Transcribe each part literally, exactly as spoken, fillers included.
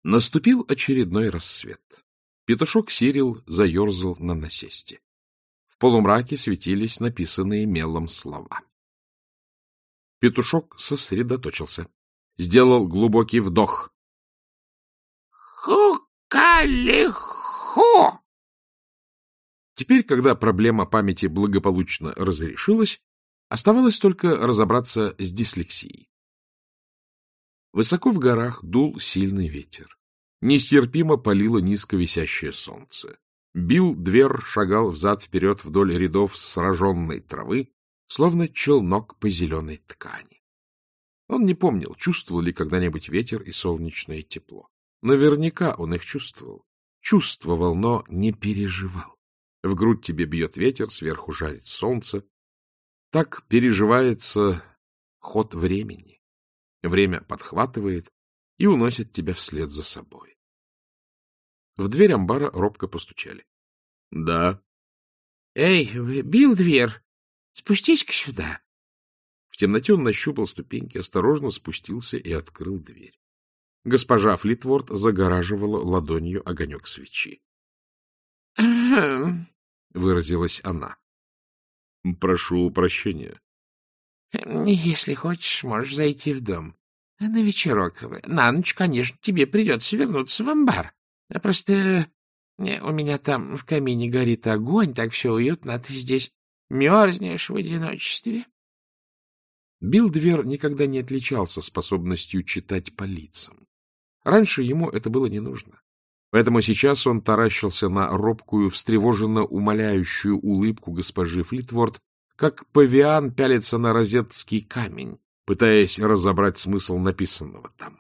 Наступил очередной рассвет. Петушок Сирил заерзал на насесте. В полумраке светились написанные мелом слова. Петушок сосредоточился. Сделал глубокий вдох. «Ху-ка-ли-ху!» Теперь, когда проблема памяти благополучно разрешилась, оставалось только разобраться с дислексией. Высоко в горах дул сильный ветер. Нестерпимо палило низко висящее солнце. Билл-Двер шагал взад-вперед вдоль рядов сраженной травы, словно челнок по зеленой ткани. Он не помнил, чувствовал ли когда-нибудь ветер и солнечное тепло. Наверняка он их чувствовал. Чувствовал, но не переживал. В грудь тебе бьет ветер, сверху жарит солнце. Так переживается ход времени. Время подхватывает и уносит тебя вслед за собой. В дверь амбара робко постучали. — Да. — Эй, Билл-Двер, спустись-ка сюда. В темноте он нащупал ступеньки, осторожно спустился и открыл дверь. Госпожа Флитворд загораживала ладонью огонек свечи. — выразилась она. — Прошу прощения. — Если хочешь, можешь зайти в дом. На вечерок. На ночь, конечно, тебе придется вернуться в амбар. Просто у меня там в камине горит огонь, так все уютно, а ты здесь мерзнешь в одиночестве. Билл-Двер никогда не отличался способностью читать по лицам. Раньше ему это было не нужно. Поэтому сейчас он таращился на робкую, встревоженно умоляющую улыбку госпожи Флитворд, как павиан пялится на розетский камень, пытаясь разобрать смысл написанного там.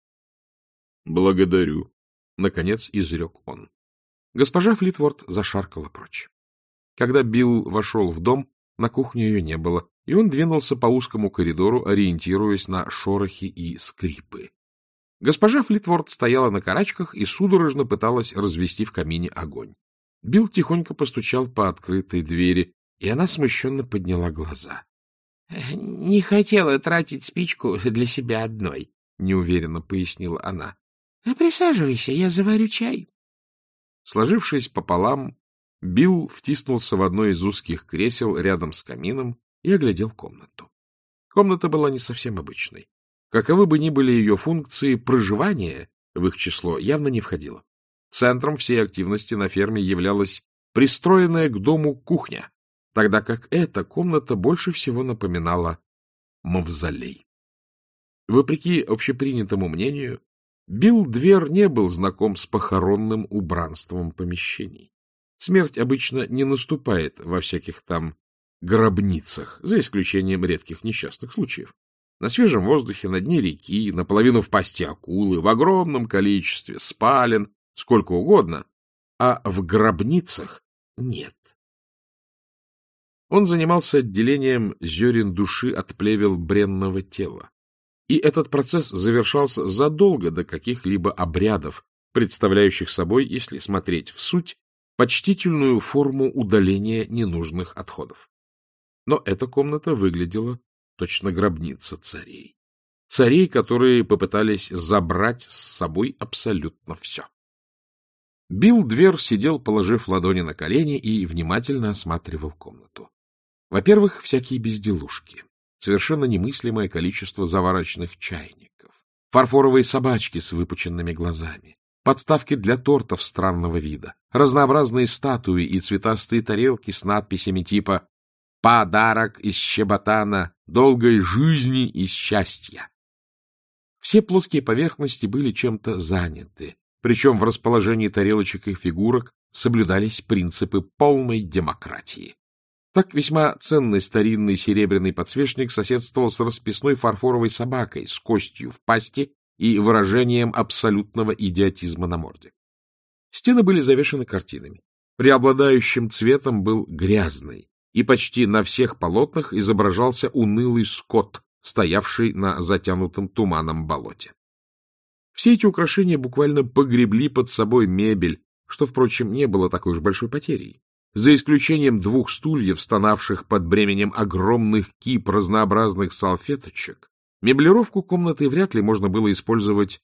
— Благодарю, — наконец изрек он. Госпожа Флитворд зашаркала прочь. Когда Билл вошел в дом, на кухне ее не было, и он двинулся по узкому коридору, ориентируясь на шорохи и скрипы. Госпожа Флитворд стояла на карачках и судорожно пыталась развести в камине огонь. Билл тихонько постучал по открытой двери, и она смущенно подняла глаза. — Не хотела тратить спичку для себя одной, — неуверенно пояснила она. — Присаживайся, я заварю чай. Сложившись пополам, Билл втиснулся в одно из узких кресел рядом с камином и оглядел комнату. Комната была не совсем обычной. Каковы бы ни были ее функции, проживание в их число явно не входило. Центром всей активности на ферме являлась пристроенная к дому кухня, тогда как эта комната больше всего напоминала мавзолей. Вопреки общепринятому мнению, Билл-Двер не был знаком с похоронным убранством помещений. Смерть обычно не наступает во всяких там гробницах, за исключением редких несчастных случаев. На свежем воздухе, на дне реки, наполовину в пасти акулы, в огромном количестве спален, сколько угодно, а в гробницах нет. Он занимался отделением зерен души от плевел бренного тела. И этот процесс завершался задолго до каких-либо обрядов, представляющих собой, если смотреть в суть, почтительную форму удаления ненужных отходов. Но эта комната выглядела точно гробница царей. Царей, которые попытались забрать с собой абсолютно все. Билл-Двер сидел, положив ладони на колени, и внимательно осматривал комнату. Во-первых, всякие безделушки, совершенно немыслимое количество заварочных чайников, фарфоровые собачки с выпученными глазами, подставки для тортов странного вида, разнообразные статуи и цветастые тарелки с надписями типа «Подарок из щеботана, долгой жизни и счастья». Все плоские поверхности были чем-то заняты, причем в расположении тарелочек и фигурок соблюдались принципы полной демократии. Так весьма ценный старинный серебряный подсвечник соседствовал с расписной фарфоровой собакой с костью в пасти и выражением абсолютного идиотизма на морде. Стены были завешаны картинами. Преобладающим цветом был грязный, и почти на всех полотнах изображался унылый скот, стоявший на затянутом туманом болоте. Все эти украшения буквально погребли под собой мебель, что, впрочем, не было такой уж большой потерей. За исключением двух стульев, стонавших под бременем огромных кип разнообразных салфеточек, меблировку комнаты вряд ли можно было использовать в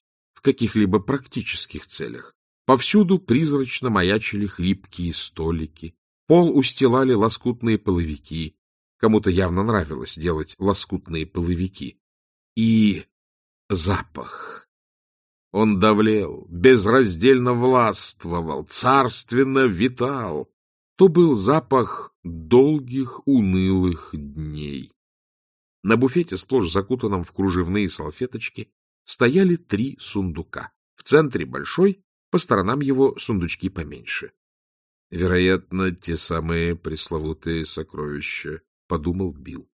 каких-либо практических целях. Повсюду призрачно маячили хлипкие столики, пол устилали лоскутные половики. Кому-то явно нравилось делать лоскутные половики. И запах. Он давлел, безраздельно властвовал, царственно витал. То был запах долгих унылых дней. На буфете, сплошь закутанном в кружевные салфеточки, стояли три сундука. В центре большой, по сторонам его сундучки поменьше. Вероятно, те самые пресловутые сокровища, — подумал Билл.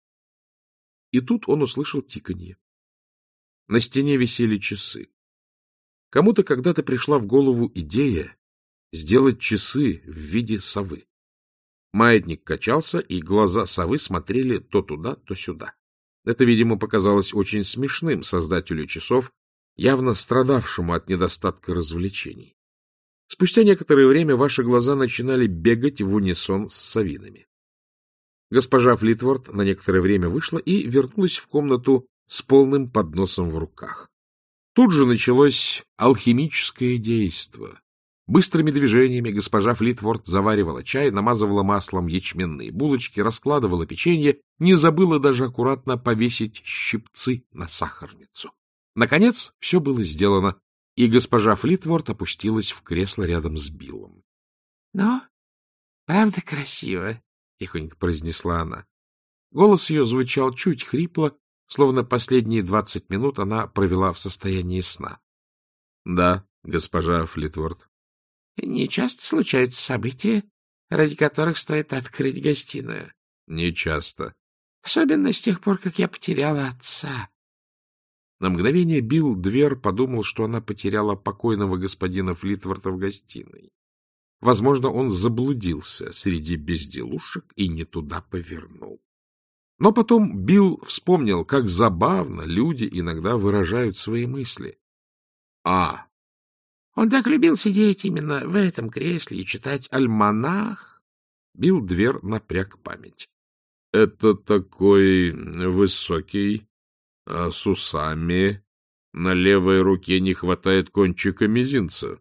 И тут он услышал тиканье. На стене висели часы. Кому-то когда-то пришла в голову идея сделать часы в виде совы. Маятник качался, и глаза совы смотрели то туда, то сюда. Это, видимо, показалось очень смешным создателю часов, явно страдавшему от недостатка развлечений. Спустя некоторое время ваши глаза начинали бегать в унисон с совиными. Госпожа Флитворд на некоторое время вышла и вернулась в комнату с полным подносом в руках. Тут же началось алхимическое действо. Быстрыми движениями госпожа Флитворд заваривала чай, намазывала маслом ячменные булочки, раскладывала печенье, не забыла даже аккуратно повесить щипцы на сахарницу. Наконец, все было сделано, и госпожа Флитворд опустилась в кресло рядом с Биллом. — Ну, правда красиво? — тихонько произнесла она. Голос ее звучал чуть хрипло, словно последние двадцать минут она провела в состоянии сна. — Да, госпожа Флитворд. — Не часто случаются события, ради которых стоит открыть гостиную? — Не часто. — Особенно с тех пор, как я потеряла отца. На мгновение Билл Двер подумал, что она потеряла покойного господина Флитворда в гостиной. Возможно, он заблудился среди безделушек и не туда повернул. Но потом Билл вспомнил, как забавно люди иногда выражают свои мысли. — А, он так любил сидеть именно в этом кресле и читать альманах. Билл Двер напряг память. — Это такой высокий, а с усами, на левой руке не хватает кончика мизинца.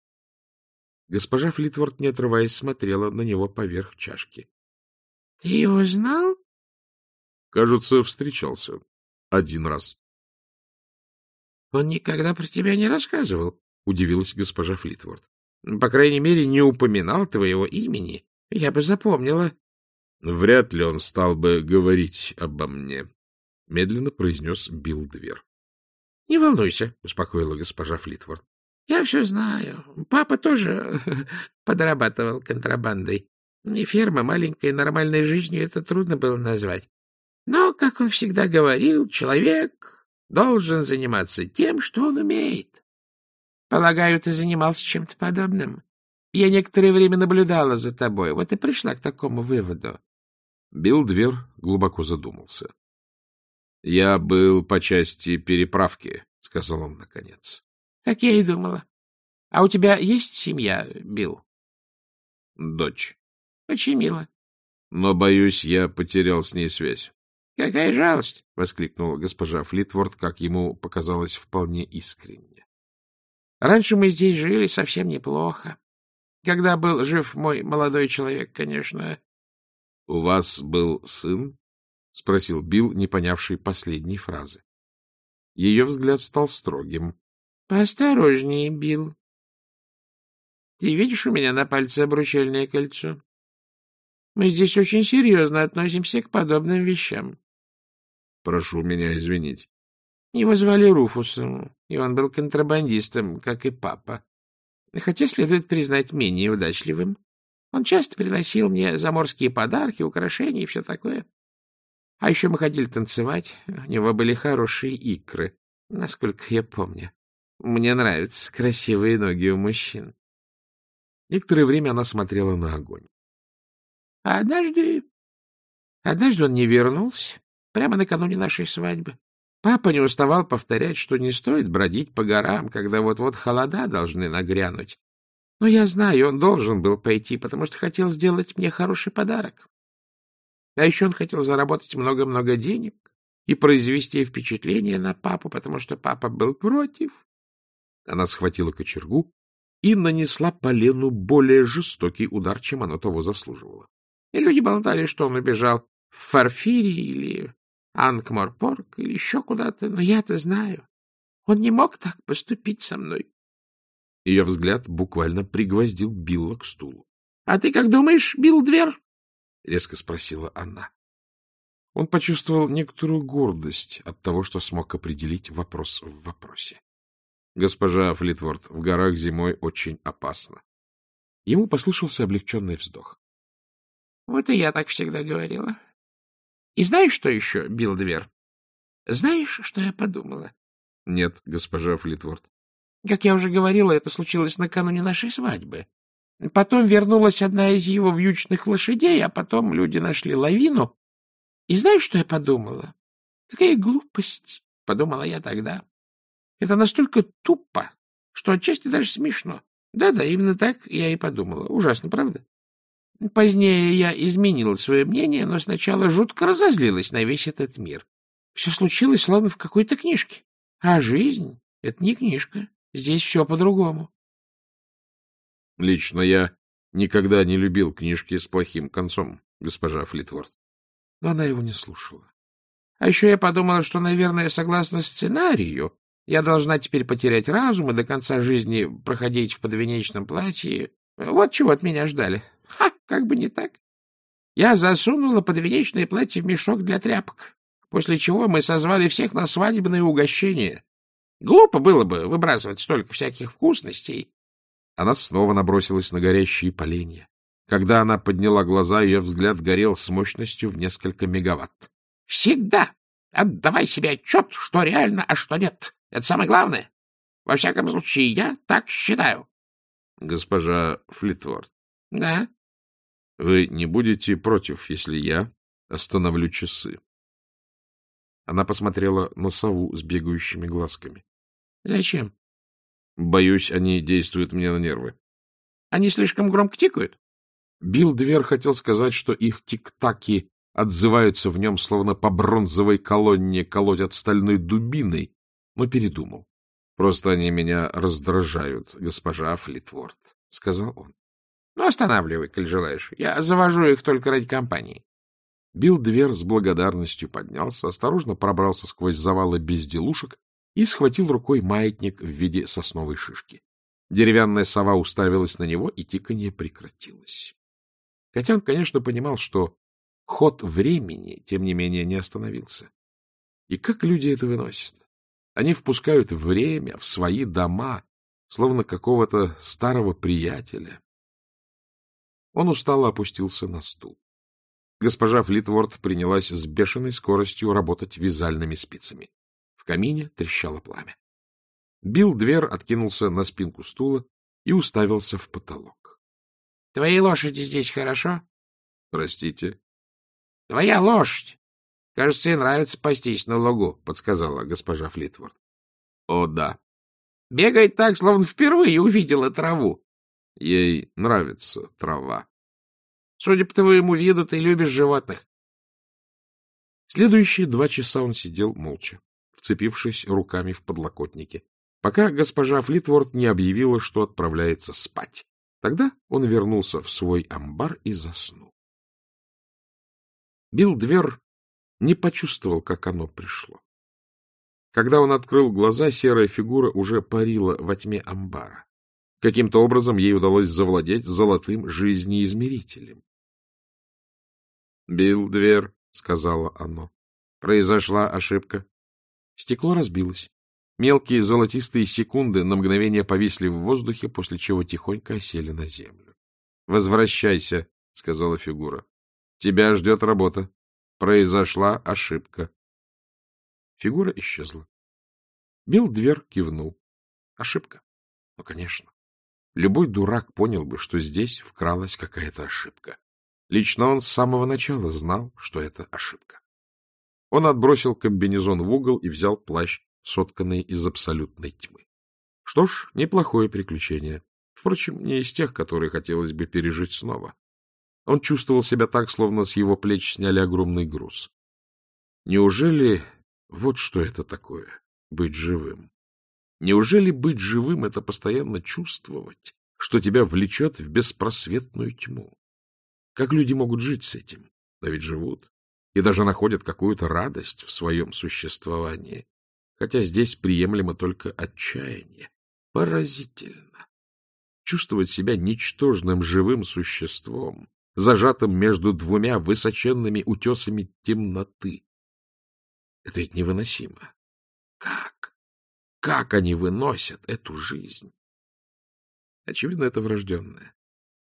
Госпожа Флитворд, не отрываясь, смотрела на него поверх чашки. — Ты его знал? — Кажется, встречался. Один раз. — Он никогда про тебя не рассказывал, — удивилась госпожа Флитворд. — По крайней мере, не упоминал твоего имени. Я бы запомнила. — Вряд ли он стал бы говорить обо мне, — медленно произнес Билл Двер. — Не волнуйся, — успокоила госпожа Флитворд. — Я все знаю. Папа тоже подрабатывал контрабандой. И ферма маленькой нормальной жизнью это трудно было назвать. Но, как он всегда говорил, человек должен заниматься тем, что он умеет. Полагаю, ты занимался чем-то подобным. Я некоторое время наблюдала за тобой, вот и пришла к такому выводу. Билл Двер глубоко задумался. — Я был по части переправки, — сказал он наконец. — Так я и думала. А у тебя есть семья, Билл? — Дочь. — Очень мило. — Но, боюсь, я потерял с ней связь. — Какая жалость! — воскликнула госпожа Флитворд, как ему показалось, вполне искренне. — Раньше мы здесь жили совсем неплохо. Когда был жив мой молодой человек, конечно. — У вас был сын? — спросил Билл, не понявший последней фразы. Ее взгляд стал строгим. — Поосторожнее, Билл. Ты видишь у меня на пальце обручальное кольцо? Мы здесь очень серьезно относимся к подобным вещам. — Прошу меня извинить. Его звали Руфусом, и он был контрабандистом, как и папа. Хотя, следует признать, менее удачливым. Он часто приносил мне заморские подарки, украшения и все такое. А еще мы ходили танцевать. У него были хорошие икры, насколько я помню. Мне нравятся красивые ноги у мужчин. Некоторое время она смотрела на огонь. А однажды... Однажды он не вернулся, прямо накануне нашей свадьбы. Папа не уставал повторять, что не стоит бродить по горам, когда вот-вот холода должны нагрянуть. Но я знаю, он должен был пойти, потому что хотел сделать мне хороший подарок. А еще он хотел заработать много-много денег и произвести впечатление на папу, потому что папа был против. Она схватила кочергу и нанесла полену более жестокий удар, чем оно того заслуживало. И люди болтали, что он убежал в Фарфири или Анкморпорк или еще куда-то, но я-то знаю. Он не мог так поступить со мной. Ее взгляд буквально пригвоздил Билла к стулу. — А ты как думаешь, Билл-Двер? — резко спросила она. Он почувствовал некоторую гордость от того, что смог определить вопрос в вопросе. — Госпожа Флитворд, в горах зимой очень опасно. Ему послышался облегченный вздох. — Вот и я так всегда говорила. И знаешь, что еще, Билл-Двер? Знаешь, что я подумала? — Нет, госпожа Флитворд. — Как я уже говорила, это случилось накануне нашей свадьбы. Потом вернулась одна из его вьючных лошадей, а потом люди нашли лавину. И знаешь, что я подумала? Какая глупость, — подумала я тогда. Это настолько тупо, что отчасти даже смешно. Да-да, именно так я и подумала. Ужасно, правда? Позднее я изменила свое мнение, но сначала жутко разозлилась на весь этот мир. Все случилось словно в какой-то книжке. А жизнь — это не книжка. Здесь все по-другому. Лично я никогда не любил книжки с плохим концом, госпожа Флитворд. Но она его не слушала. А еще я подумала, что, наверное, согласно сценарию, я должна теперь потерять разум и до конца жизни проходить в подвенечном платье. Вот чего от меня ждали. Ха, как бы не так. Я засунула подвенечное платье в мешок для тряпок, после чего мы созвали всех на свадебное угощение. Глупо было бы выбрасывать столько всяких вкусностей. Она снова набросилась на горящие поленья. Когда она подняла глаза, ее взгляд горел с мощностью в несколько мегаватт. — Всегда отдавай себе отчет, что реально, а что нет. Это самое главное. Во всяком случае, я так считаю. — Госпожа Флитворд. — Да? — Вы не будете против, если я остановлю часы? Она посмотрела на сову с бегающими глазками. — Зачем? — Боюсь, они действуют мне на нервы. — Они слишком громко тикают? Билл-Двер хотел сказать, что их тик-таки отзываются в нем, словно по бронзовой колонне колотят стальной дубиной, но передумал. — Просто они меня раздражают, госпожа Флитворд, — сказал он. — Ну, останавливай, коль желаешь. Я завожу их только ради компании. Билл-Двер с благодарностью поднялся, осторожно пробрался сквозь завалы безделушек и схватил рукой маятник в виде сосновой шишки. Деревянная сова уставилась на него, и тиканье прекратилось. Хотя он, конечно, понимал, что ход времени, тем не менее, не остановился. И как люди это выносят? Они впускают время в свои дома, словно какого-то старого приятеля. Он устало опустился на стул. Госпожа Флитворд принялась с бешеной скоростью работать вязальными спицами. В камине трещало пламя. Билл-Двер откинулся на спинку стула и уставился в потолок. — Твоей лошади здесь хорошо? — Простите? — Твоя лошадь. Кажется, ей нравится пастись на лугу, — подсказала госпожа Флитворд. — О, да. Бегает так, словно впервые увидела траву. — Ей нравится трава. — Судя по твоему виду, ты любишь животных. Следующие два часа он сидел молча, вцепившись руками в подлокотники, пока госпожа Флитворд не объявила, что отправляется спать. Тогда он вернулся в свой амбар и заснул. Билл-Двер не почувствовал, как оно пришло. Когда он открыл глаза, серая фигура уже парила во тьме амбара. Каким-то образом ей удалось завладеть золотым жизнеизмерителем. — Билл-Двер, — сказала оно, — произошла ошибка. Стекло разбилось. Мелкие золотистые секунды на мгновение повисли в воздухе, после чего тихонько осели на землю. — Возвращайся, — сказала фигура. — Тебя ждет работа. Произошла ошибка. Фигура исчезла. Билл-Двер кивнул. Ошибка. Ну, конечно. Любой дурак понял бы, что здесь вкралась какая-то ошибка. Лично он с самого начала знал, что это ошибка. Он отбросил комбинезон в угол и взял плащ, сотканный из абсолютной тьмы. Что ж, неплохое приключение. Впрочем, не из тех, которые хотелось бы пережить снова. Он чувствовал себя так, словно с его плеч сняли огромный груз. Неужели вот что это такое — быть живым? Неужели быть живым — это постоянно чувствовать, что тебя влечет в беспросветную тьму? Как люди могут жить с этим? Но ведь живут. И даже находят какую-то радость в своем существовании. Хотя здесь приемлемо только отчаяние. Поразительно. Чувствовать себя ничтожным живым существом, зажатым между двумя высоченными утесами темноты. Это ведь невыносимо. Как? Как они выносят эту жизнь? Очевидно, это врожденное.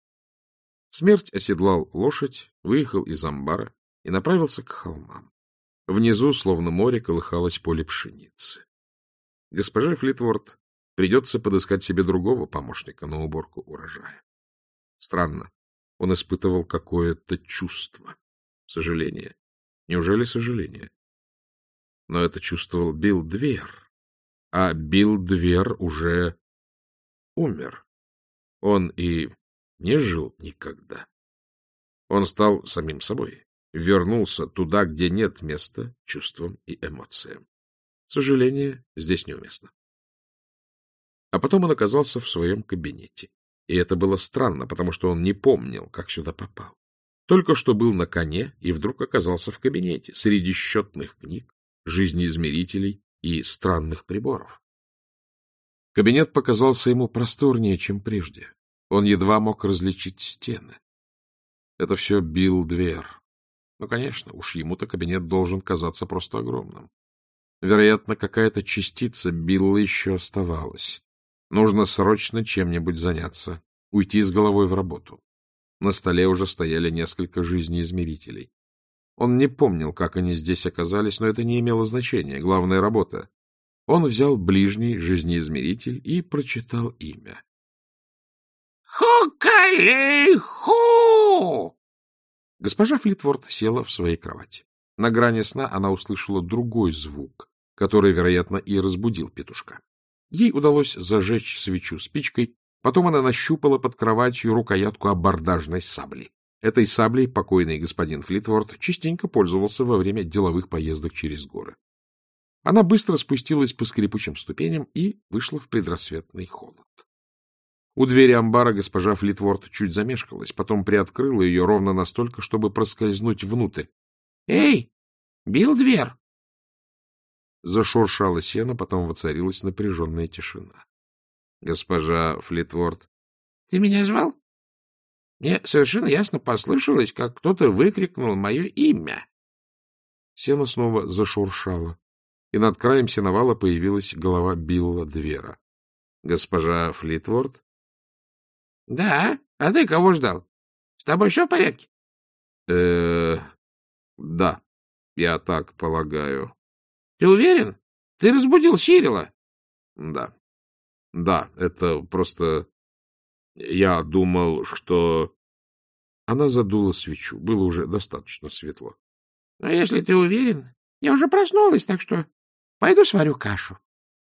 Смерть оседлал лошадь, выехал из амбара и направился к холмам. Внизу, словно море, колыхалось поле пшеницы. Госпоже Флитворд придется подыскать себе другого помощника на уборку урожая. Странно, он испытывал какое-то чувство. Сожаление. Неужели сожаление? Но это чувствовал Билл Двер. А Билл Двер уже умер. Он и не жил никогда. Он стал самим собой, вернулся туда, где нет места чувствам и эмоциям. Сожаление здесь неуместно. А потом он оказался в своем кабинете. И это было странно, потому что он не помнил, как сюда попал. Только что был на коне и вдруг оказался в кабинете среди счетных книг, жизнеизмерителей и странных приборов. Кабинет показался ему просторнее, чем прежде. Он едва мог различить стены. Это все Билл Двер. Ну, конечно, уж ему-то кабинет должен казаться просто огромным. Вероятно, какая-то частица Билла еще оставалась. Нужно срочно чем-нибудь заняться, уйти с головой в работу. На столе уже стояли несколько жизнеизмерителей. Он не помнил, как они здесь оказались, но это не имело значения. Главная работа. Он взял ближний жизнеизмеритель и прочитал имя. «Ху-кали-ху!» Госпожа Флитворд села в своей кровати. На грани сна она услышала другой звук, который, вероятно, и разбудил петушка. Ей удалось зажечь свечу спичкой, потом она нащупала под кроватью рукоятку абордажной сабли. Этой саблей покойный господин Флитворд частенько пользовался во время деловых поездок через горы. Она быстро спустилась по скрипучим ступеням и вышла в предрассветный холод. У двери амбара госпожа Флитворд чуть замешкалась, потом приоткрыла ее ровно настолько, чтобы проскользнуть внутрь. — Эй, Билл Двер! Зашуршало сено, потом воцарилась напряженная тишина. — Госпожа Флитворд. — Ты меня звал? Мне совершенно ясно послышалось, как кто-то выкрикнул мое имя. Сено снова зашуршало, и над краем сеновала появилась голова Билла Двера. — Госпожа Флитворд? — Да, а ты кого ждал? С тобой все в порядке? Э — Да, я так полагаю. — Ты уверен? Ты разбудил Сирила? — Да. Да, это просто... Я думал, что... Она задула свечу. Было уже достаточно светло. — А если ты уверен? Я уже проснулась, так что пойду сварю кашу.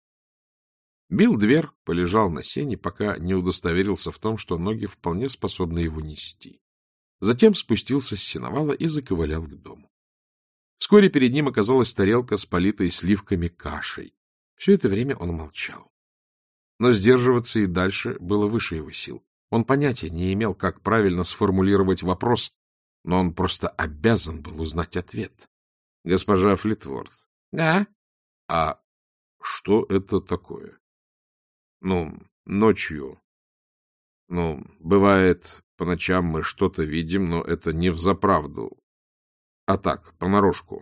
Билл Двер полежал на сене, пока не удостоверился в том, что ноги вполне способны его нести. Затем спустился с сеновала и заковылял к дому. Вскоре перед ним оказалась тарелка с политой сливками кашей. Все это время он молчал. Но сдерживаться и дальше было выше его сил. Он понятия не имел, как правильно сформулировать вопрос, но он просто обязан был узнать ответ. — Госпожа Флитворд. — Да? — А что это такое? — Ну, ночью. Ну, бывает, по ночам мы что-то видим, но это не взаправду, а так, понарошку.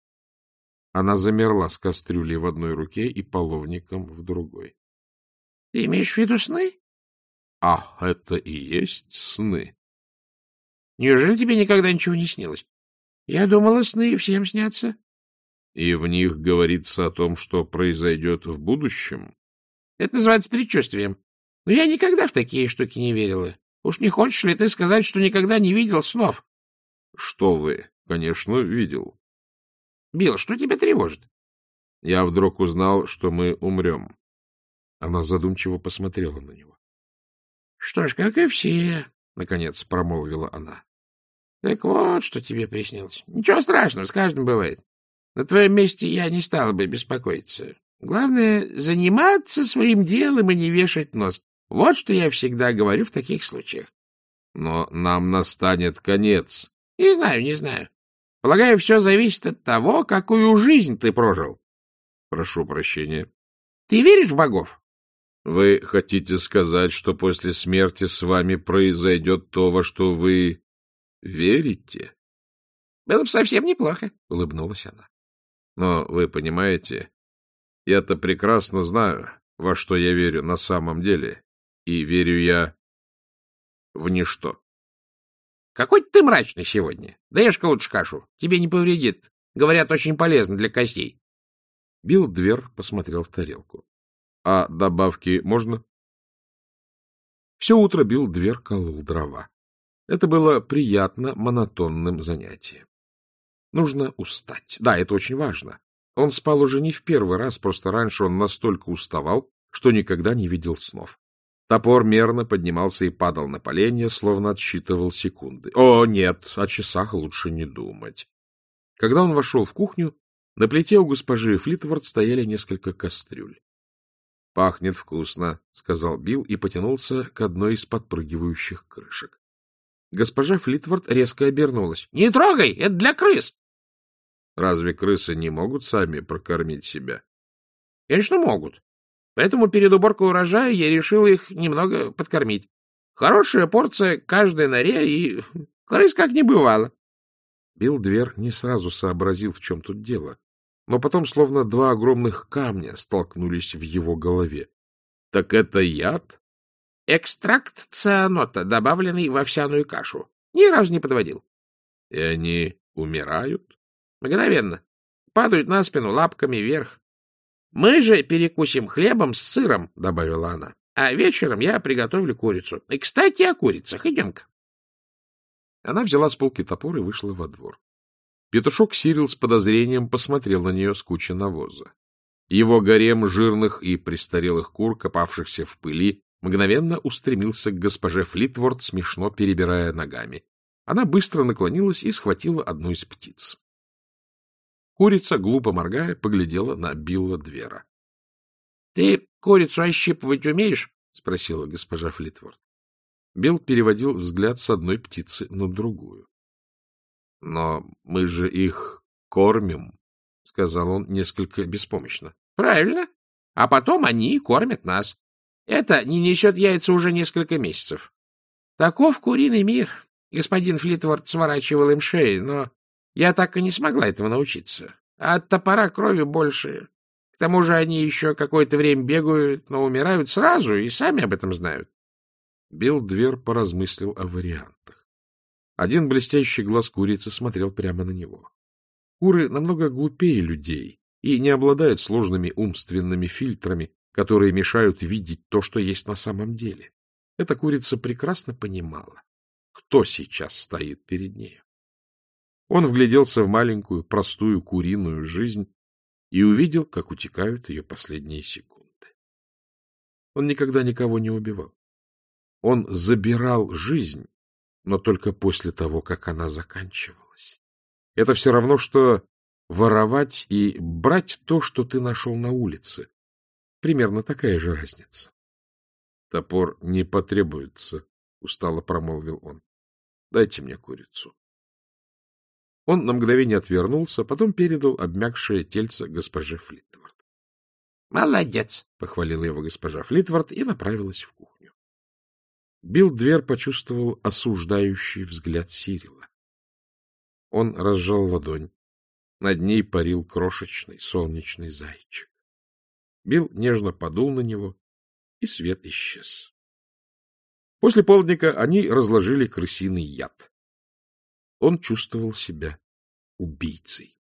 Она замерла с кастрюлей в одной руке и половником в другой. — Ты имеешь в виду сны? — А, это и есть сны. — Неужели тебе никогда ничего не снилось? Я думала, сны всем снятся. — И в них говорится о том, что произойдет в будущем? — Это называется предчувствием. Но я никогда в такие штуки не верила. Уж не хочешь ли ты сказать, что никогда не видел снов? — Что вы? Конечно, видел. — Билл, что тебя тревожит? — Я вдруг узнал, что мы умрем. Она задумчиво посмотрела на него. — Что ж, как и все, — наконец промолвила она. — Так вот, что тебе приснилось. Ничего страшного, с каждым бывает. На твоем месте я не стала бы беспокоиться. Главное — заниматься своим делом и не вешать нос. Вот что я всегда говорю в таких случаях. Но нам настанет конец. Не знаю, не знаю. Полагаю, все зависит от того, какую жизнь ты прожил. Прошу прощения. Ты веришь в богов? Вы хотите сказать, что после смерти с вами произойдет то, во что вы верите? Было бы совсем неплохо, — улыбнулась она. Но вы понимаете, я-то прекрасно знаю, во что я верю на самом деле, и верю я в ничто. Какой ты мрачный сегодня. Даешь-ка лучше кашу, тебе не повредит. Говорят, очень полезно для костей. Билл Двер посмотрел в тарелку. — А добавки можно? Все утро Билл Двер колол дрова. Это было приятно монотонным занятием. Нужно устать. Да, это очень важно. Он спал уже не в первый раз, просто раньше он настолько уставал, что никогда не видел снов. Топор мерно поднимался и падал на поленья, словно отсчитывал секунды. О, нет, о часах лучше не думать. Когда он вошел в кухню, на плите у госпожи Флитворд стояли несколько кастрюль. — Пахнет вкусно, — сказал Билл и потянулся к одной из подпрыгивающих крышек. Госпожа Флитворд резко обернулась. — Не трогай, это для крыс! — Разве крысы не могут сами прокормить себя? — Конечно, могут. Поэтому перед уборкой урожая я решил их немного подкормить. Хорошая порция каждой норе, и крыс как не бывало. Билл Двер не сразу сообразил, в чем тут дело. Но потом словно два огромных камня столкнулись в его голове. — Так это яд? — Экстракт цианота, добавленный в овсяную кашу. Ни разу не подводил. — И они умирают? — Мгновенно. Падают на спину лапками вверх. — Мы же перекусим хлебом с сыром, — добавила она. — А вечером я приготовлю курицу. И, кстати, о курицах. Идем-ка. Она взяла с полки топор и вышла во двор. Петушок Сирил с подозрением посмотрел на нее с кучи навоза. Его гарем жирных и престарелых кур, копавшихся в пыли, мгновенно устремился к госпоже Флитворд, смешно перебирая ногами. Она быстро наклонилась и схватила одну из птиц. Курица, глупо моргая, поглядела на Билла Двера. — Ты курицу ощипывать умеешь? — спросила госпожа Флитворд. Билл переводил взгляд с одной птицы на другую. — Но мы же их кормим, — сказал он несколько беспомощно. — Правильно. А потом они кормят нас. Это не несет яйца уже несколько месяцев. Таков куриный мир. Господин Флитворд сворачивал им шеи, но я так и не смогла этого научиться. А от топора крови больше. К тому же они еще какое-то время бегают, но умирают сразу и сами об этом знают. Билл Двер поразмыслил о вариантах. Один блестящий глаз курицы смотрел прямо на него. Куры намного глупее людей и не обладают сложными умственными фильтрами, которые мешают видеть то, что есть на самом деле. Эта курица прекрасно понимала, кто сейчас стоит перед нею. Он вгляделся в маленькую, простую куриную жизнь и увидел, как утекают ее последние секунды. Он никогда никого не убивал. Он забирал жизнь, но только после того, как она заканчивалась. Это все равно, что воровать и брать то, что ты нашел на улице. Примерно такая же разница. — Топор не потребуется, — устало промолвил он. — Дайте мне курицу. Он на мгновение отвернулся, потом передал обмякшее тельце госпоже Флитворд. — Молодец, — похвалила его госпожа Флитворд и направилась в кухню. Билл Двер почувствовал осуждающий взгляд Сирила. Он разжал ладонь. Над ней парил крошечный солнечный зайчик. Билл нежно подул на него, и свет исчез. После полдника они разложили крысиный яд. Он чувствовал себя убийцей.